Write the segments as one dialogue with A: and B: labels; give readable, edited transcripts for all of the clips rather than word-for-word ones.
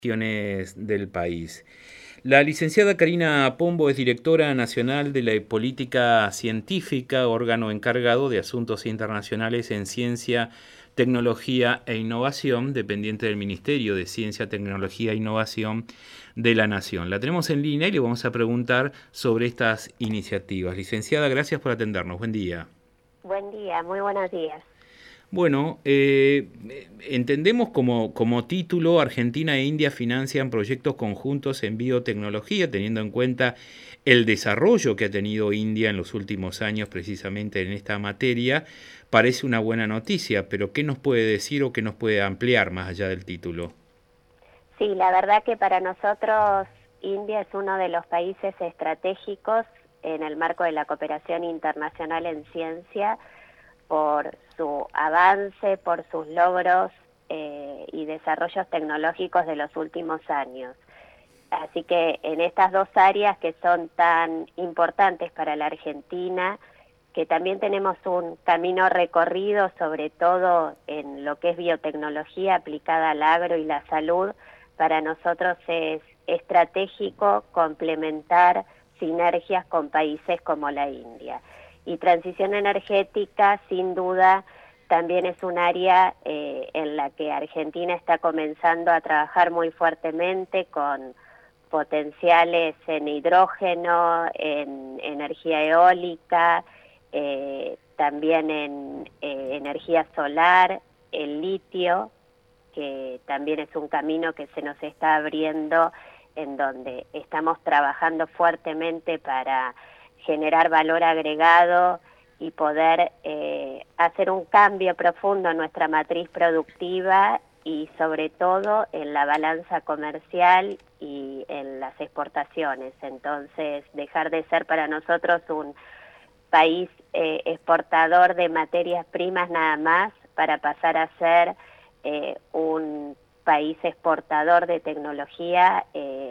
A: Del país. La licenciada Karina Pombo es directora nacional de la Política Científica, órgano encargado de asuntos internacionales en ciencia, tecnología e innovación, dependiente del Ministerio de Ciencia, Tecnología e Innovación de la Nación. La tenemos en línea y le vamos a preguntar sobre estas iniciativas. Licenciada, gracias por atendernos. Buen día.
B: Buen día, muy buenos días.
A: Bueno, entendemos como título, Argentina e India financian proyectos conjuntos en biotecnología, teniendo en cuenta el desarrollo que ha tenido India en los últimos años precisamente en esta materia. Parece una buena noticia, pero ¿qué nos puede decir o qué nos puede ampliar más allá del título?
B: Sí, la verdad que para nosotros India es uno de los países estratégicos en el marco de la cooperación internacional en ciencia por su avance, por sus logros y desarrollos tecnológicos de los últimos años. Así que en estas dos áreas que son tan importantes para la Argentina, que también tenemos un camino recorrido, sobre todo en lo que es biotecnología aplicada al agro y la salud, para nosotros es estratégico complementar sinergias con países como la India. Y transición energética, sin duda, también es un área en la que Argentina está comenzando a trabajar muy fuertemente con potenciales en hidrógeno, en energía eólica, también en energía solar, el litio, que también es un camino que se nos está abriendo, en donde estamos trabajando fuertemente para generar valor agregado y poder hacer un cambio profundo en nuestra matriz productiva y sobre todo en la balanza comercial y en las exportaciones. Entonces, dejar de ser para nosotros un país exportador de materias primas nada más para pasar a ser un país exportador de tecnología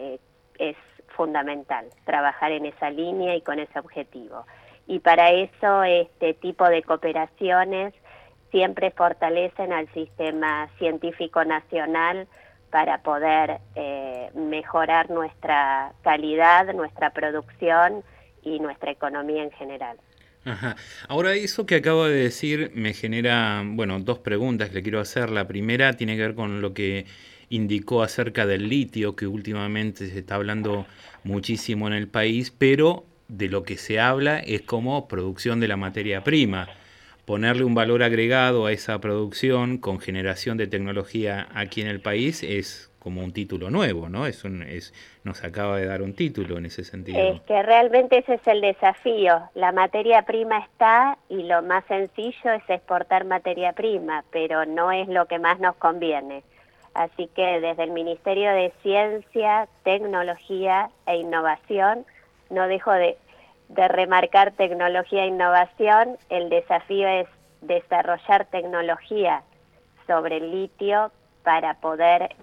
B: es fundamental, trabajar en esa línea y con ese objetivo. Y para eso este tipo de cooperaciones siempre fortalecen al sistema científico nacional para poder mejorar nuestra calidad, nuestra producción y nuestra economía en general.
A: Ajá. Ahora, eso que acabo de decir me genera, bueno, dos preguntas que le quiero hacer. La primera tiene que ver con lo que indicó acerca del litio, que últimamente se está hablando muchísimo en el país, pero de lo que se habla es como producción de la materia prima. Ponerle un valor agregado a esa producción con generación de tecnología aquí en el país es como un título nuevo, ¿no? Nos acaba de dar un título en ese
B: Es
A: sentido.
B: que realmente ese es el desafío. La materia prima está y lo más sencillo es exportar materia prima, pero no es lo que más nos conviene. Así que desde el Ministerio de Ciencia, Tecnología e Innovación, no dejo de remarcar tecnología e innovación, el desafío es desarrollar tecnología sobre el litio para poder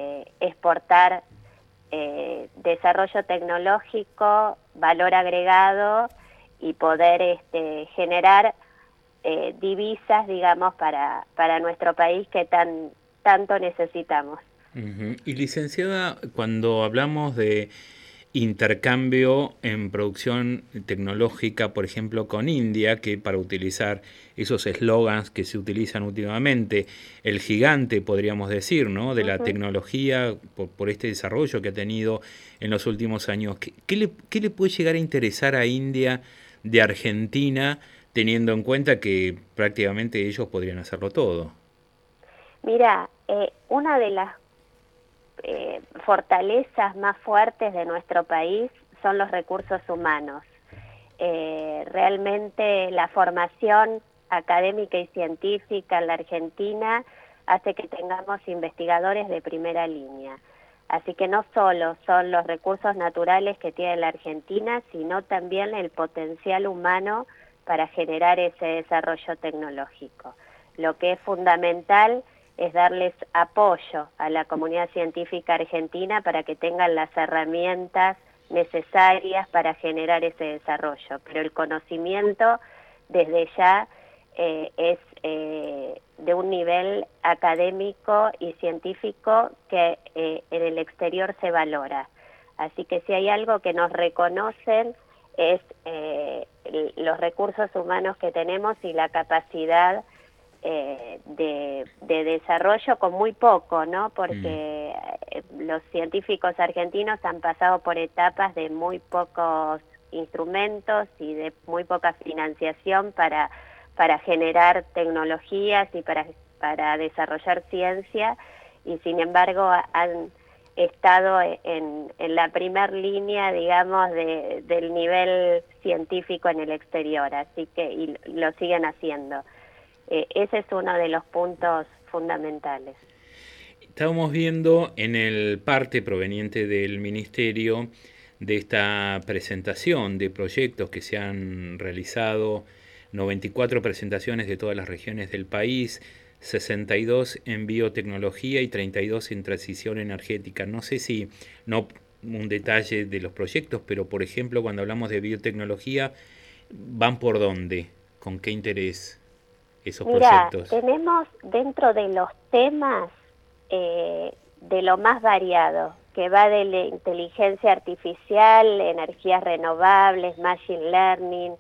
B: exportar desarrollo tecnológico, valor agregado y poder generar divisas, digamos, para nuestro país que tanto necesitamos.
A: Ujú. Y licenciada, cuando hablamos de intercambio en producción tecnológica, por ejemplo, con India, que para utilizar esos eslogans que se utilizan últimamente, el gigante, podríamos decir, ¿no? De la
B: Ujú.
A: tecnología, por este desarrollo que ha tenido en los últimos años, qué le puede llegar a interesar a India de Argentina, teniendo en cuenta que prácticamente ellos podrían hacerlo todo?
B: Mira, una de las fortalezas más fuertes de nuestro país son los recursos humanos. Realmente la formación académica y científica en la Argentina hace que tengamos investigadores de primera línea. Así que no solo son los recursos naturales que tiene la Argentina, sino también el potencial humano para generar ese desarrollo tecnológico. Lo que es fundamental es darles apoyo a la comunidad científica argentina para que tengan las herramientas necesarias para generar ese desarrollo. Pero el conocimiento desde ya es de un nivel académico y científico que en el exterior se valora. Así que si hay algo que nos reconocen es los recursos humanos que tenemos y la capacidad de desarrollo con muy poco, ¿no? Porque los científicos argentinos han pasado por etapas de muy pocos instrumentos y de muy poca financiación para generar tecnologías y para desarrollar ciencia, y sin embargo han estado en la primer línea, digamos, del nivel científico en el exterior, así que y lo siguen haciendo. Ese es uno de los puntos fundamentales.
A: Estábamos viendo en el parte proveniente del Ministerio de esta presentación de proyectos que se han realizado, 94 presentaciones de todas las regiones del país, 62 en biotecnología y 32 en transición energética. No sé si, no un detalle de los proyectos, pero por ejemplo cuando hablamos de biotecnología, ¿van por dónde? ¿Con qué interés esos proyectos?
B: Tenemos dentro de los temas de lo más variado, que va de la inteligencia artificial, energías renovables, machine learning,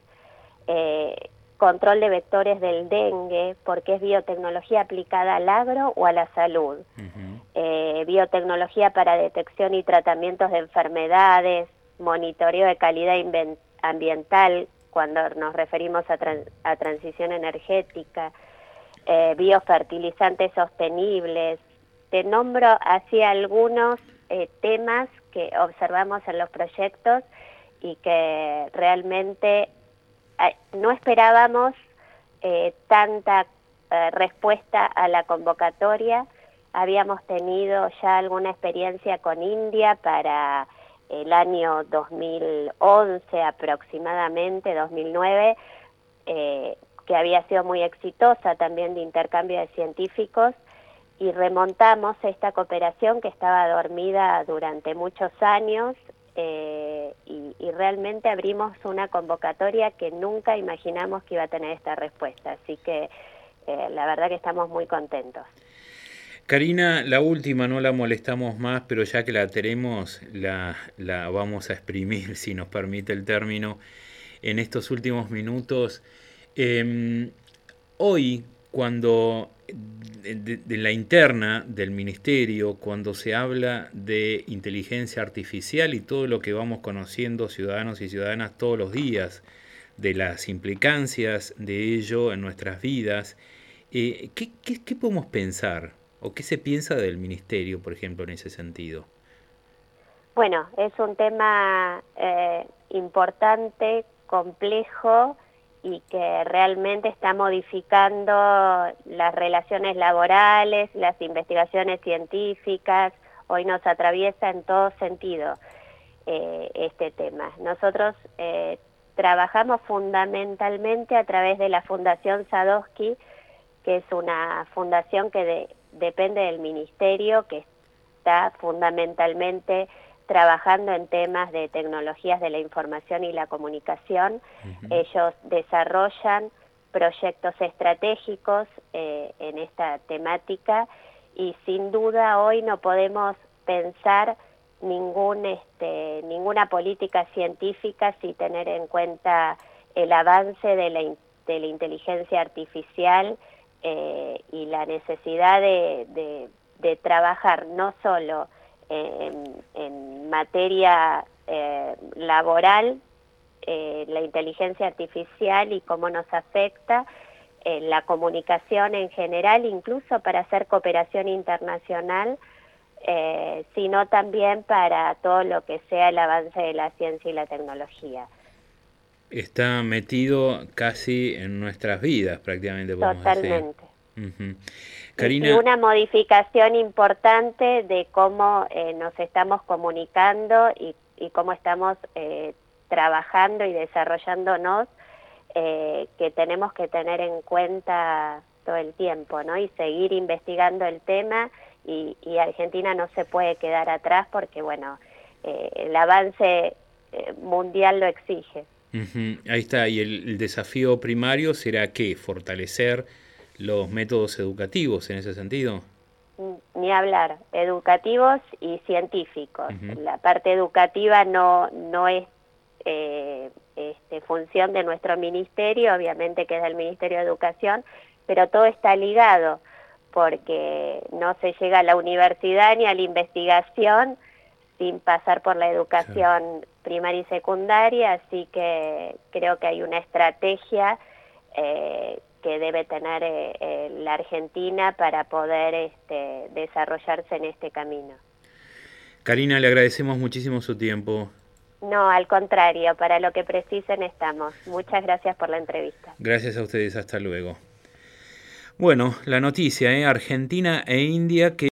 B: control de vectores del dengue, porque es biotecnología aplicada al agro o a la salud, biotecnología para detección y tratamientos de enfermedades, monitoreo de calidad ambiental cuando nos referimos a transición energética, biofertilizantes sostenibles. Te nombro así algunos temas que observamos en los proyectos y que realmente no esperábamos tanta respuesta a la convocatoria. Habíamos tenido ya alguna experiencia con India para el año 2011 aproximadamente, 2009, que había sido muy exitosa también de intercambio de científicos, y remontamos esta cooperación que estaba dormida durante muchos años, y realmente abrimos una convocatoria que nunca imaginamos que iba a tener esta respuesta, así que la verdad que estamos muy contentos.
A: Karina, la última, no la molestamos más, pero ya que la tenemos, la vamos a exprimir, si nos permite el término, en estos últimos minutos. Hoy, cuando de la interna del ministerio, cuando se habla de inteligencia artificial y todo lo que vamos conociendo ciudadanos y ciudadanas todos los días, de las implicancias de ello en nuestras vidas, ¿qué podemos pensar o qué se piensa del ministerio, por ejemplo, en ese sentido?
B: Bueno, es un tema importante, complejo, y que realmente está modificando las relaciones laborales, las investigaciones científicas. Hoy nos atraviesa en todo sentido este tema. Nosotros trabajamos fundamentalmente a través de la Fundación Sadowski, que es una fundación que depende del Ministerio, que está fundamentalmente trabajando en temas de tecnologías de la información y la comunicación. Ellos desarrollan proyectos estratégicos en esta temática, y sin duda hoy no podemos pensar ninguna política científica sin tener en cuenta el avance de la inteligencia artificial y la necesidad de trabajar no solo en materia laboral, la inteligencia artificial y cómo nos afecta la comunicación en general, incluso para hacer cooperación internacional, sino también para todo lo que sea el avance de la ciencia y la tecnología.
A: Está metido casi en nuestras vidas, prácticamente, podemos
B: Totalmente.
A: decir.
B: Karina, y una modificación importante de cómo nos estamos comunicando y cómo estamos trabajando y desarrollándonos, que tenemos que tener en cuenta todo el tiempo, ¿no? Y seguir investigando el tema, y Argentina no se puede quedar atrás porque, bueno, el avance mundial lo exige.
A: Ahí está, y el desafío primario será ¿qué? Fortalecer los métodos educativos en ese sentido.
B: Ni hablar, educativos y científicos.
A: Ujú.
B: La parte educativa no es función de nuestro ministerio, obviamente que es del Ministerio de Educación, pero todo está ligado, porque no se llega a la universidad ni a la investigación sin pasar por la educación primaria y secundaria, así que creo que hay una estrategia que debe tener la Argentina para poder desarrollarse en este camino.
A: Karina, le agradecemos muchísimo su tiempo.
B: No, al contrario, para lo que precisen estamos. Muchas gracias por la entrevista.
A: Gracias a ustedes, hasta luego. Bueno, la noticia, Argentina e India que